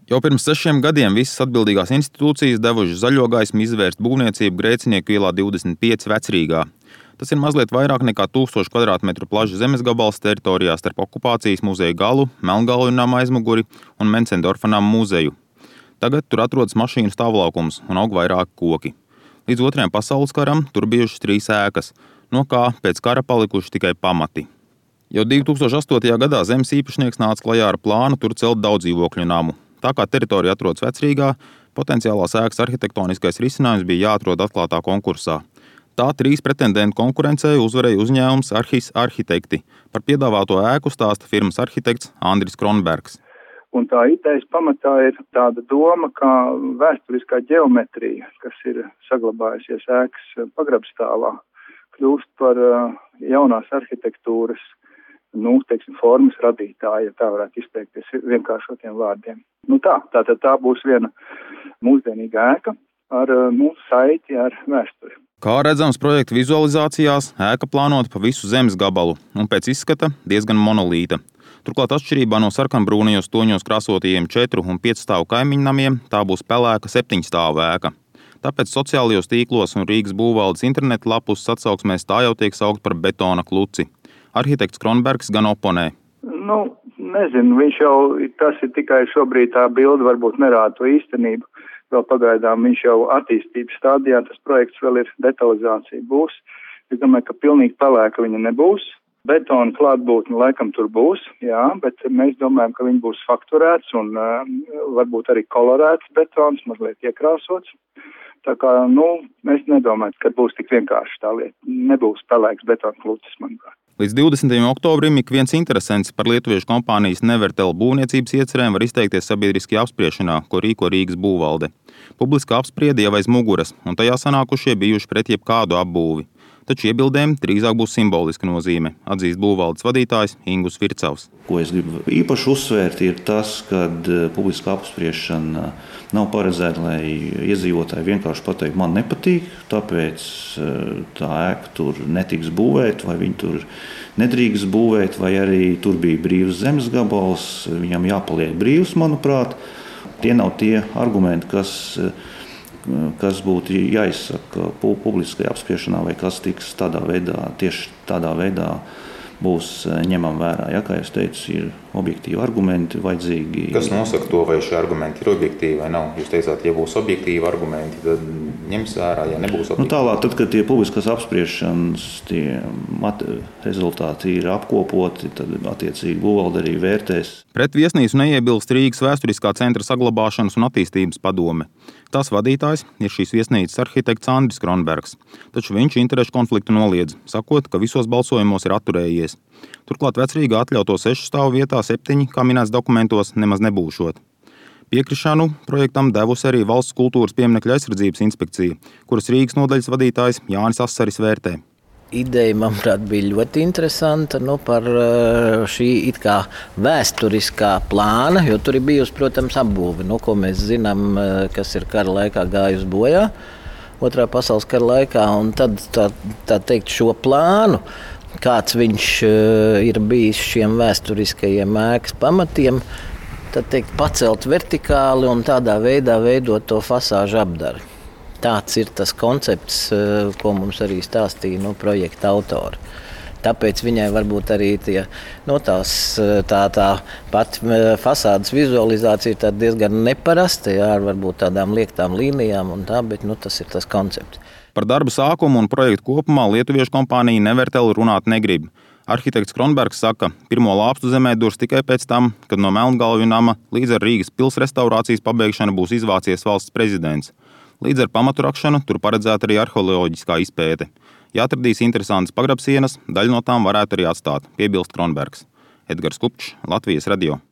Jau pirms 6 gadiem visas atbildīgās institūcijas devušas zaļo gaismu izvērst būvniecību Grēcinieku ielā 25 Vecrīgā. Tas ir mazliet vairāk nekā 1000 kvadrātmetru plašs zemes gabals teritorijā starp okupācijas muzeja galu, Melngalju nama aizmuguri un Mencendorfa nama muzeju. Tagad tur atrodas mašīnu stāvlaukums un aug vairāki koki. Līdz 2. pasaules karam tur bijušas 3 ēkas, no kā pēc kara palikuši tikai pamati. Jau 2008. gadā zemes īpašnieks nāca klajā ar plānu tur celt daudzdzīvokļu namu. Tā kā teritorija atrodas Vecrīgā, potenciālās ēkas arhitektoniskais risinājums bija jāatrod atklātā konkursā. Tā 3 pretendentu konkurencē uzvarēja uzņēmums Arhis Arhitekti. Par piedāvāto ēku stāsta firmas arhitekts Andris Kronbergs. Un tā idejas pamatā ir tāda doma, kā vēsturiskā ģeometrija, kas ir saglabājusies ēkas pagrabstāvā, kļūst par jaunās arhitektūras formas radītāja, ja tā varētu izteikties vienkāršotiem vārdiem. Tā būs viena mūsdienīga ēka ar saiti ar vēsturi. Kā redzams projekta vizualizācijās, ēka plānota pa visu zemes gabalu un pēc izskata diezgan monolīta. Turklāt atšķirībā no sarkanbrūnajos toņos krāsotajiem 4 un 5 stāvu kaimiņnamiem, tā būs pelēka 7 stāvu ēka. Tāpēc sociālajos tīklos un Rīgas būvvaldes interneta lapus atsauksmēs tā jau tiek saukt par betona kluci. Arhitekts Kronbergs gan oponē. Nezinu, tas ir tikai šobrīd tā bilde, varbūt nerāda to īstenību. Vēl pagaidām viņš jau attīstības stādijā, tas projekts vēl ir detalizācija būs. Es domāju, ka pilnīgi pelēka viņa nebūs. Betona klātbūtne laikam tur būs, jā, bet mēs domājam, ka viņa būs fakturēts un varbūt arī kolorēts betons, mazliet iekrāsots. Tā kā, mēs nedomājam, ka būs tik vienkārši tā lieta. Nebūs pelēks betona klucis, manuprāt. Līdz 20. oktobrim ik viens interesents par lietuviešu kompānijas Nevertel būvniecības iecerēm var izteikties sabiedriskajā apspriešanā, ko rīko Rīgas būvvalde. Publiska apspriede jau aiz muguras, un tajā sanākušie bijuši pret jebkādu apbūvi. Taču iebildēm drīzāk būs simboliska nozīme, atzīst būvvaldes vadītājs Ingus Vircavs. Ko es gribu īpaši uzsvērt, ir tas, ka publiska apspriešana nav paredzēta, lai iedzīvotāji vienkārši pateikt, man nepatīk, tāpēc tā ēka tur netiks būvēt, vai viņi tur nedrīkst būvēt, vai arī tur bija brīvs zemes gabals, viņam jāpaliek brīvs, manuprāt. Tie nav tie argumenti, kas būtu jāizsaka publiskajā apspriešanā, vai kas tiks tieši tādā veidā būs ņemam vērā. Ja, kā es teicu, ir objektīvi argumenti vajadzīgi. Kas nosaka to, vai šie argumenti ir objektīvi vai nav? Jūs teicāt, ja būs objektīvi argumenti, tad ņems vērā, ja nebūs objektīvi. Tālāk, tad, kad tie publiskās apspriešanas rezultāti ir apkopoti, tad attiecīgi būvvalde arī vērtēs. Pret viesnīcu neiebilst Rīgas vēsturiskā centra saglabāšanas un attīstības padome. Tās vadītājs ir šīs viesnīcas arhitekts Andris Kronbergs, taču viņš interešu konfliktu noliedz, sakot, ka visos balsojumos ir atturējies. Turklāt Vecrīgā atļauto 6 stāvu vietā 7, kā minēts dokumentos, nemaz nebūšot. Piekrišanu projektam devusi arī Valsts kultūras pieminekļu aizsardzības inspekcija, kuras Rīgas nodaļas vadītājs Jānis Asaris vērtē. Ideja, manuprāt, bija ļoti interesanta par šī it kā vēsturiskā plāna, jo tur ir bijusi, protams, apbūve, ko mēs zinām, kas ir kara laikā gājusi bojā, 2. pasaules kara laikā, un tad tā teikt šo plānu, kāds viņš ir bijis šiem vēsturiskajiem ēkas pamatiem, tad teikt pacelt vertikāli un tādā veidā veidot to fasāžu apdari. Tāds ir tas koncepts, ko mums arī stāstīja projekta autori. Tāpēc viņai varbūt arī tā pati fasādes vizualizācija ir diezgan neparasta, ar varbūt tādām liektām līnijām, bet tas ir tas koncepts. Par darbu sākumu un projektu kopumā lietuviešu kompānija Nevertel runāt negrib. Arhitekts Kronbergs saka, pirmo lāpstu zemē durs tikai pēc tam, kad no Melngalju nama līdz ar Rīgas pils restaurācijas pabeigšanu būs izvācies valsts prezidents. Līdz ar pamatu rakšanu tur paredzēta arī arheoloģiskā izpēte. Ja atradīs interesantas pagrabsienas, daļu no tām varētu arī atstāt, piebilst Kronbergs. Edgars Kupčs, Latvijas radio.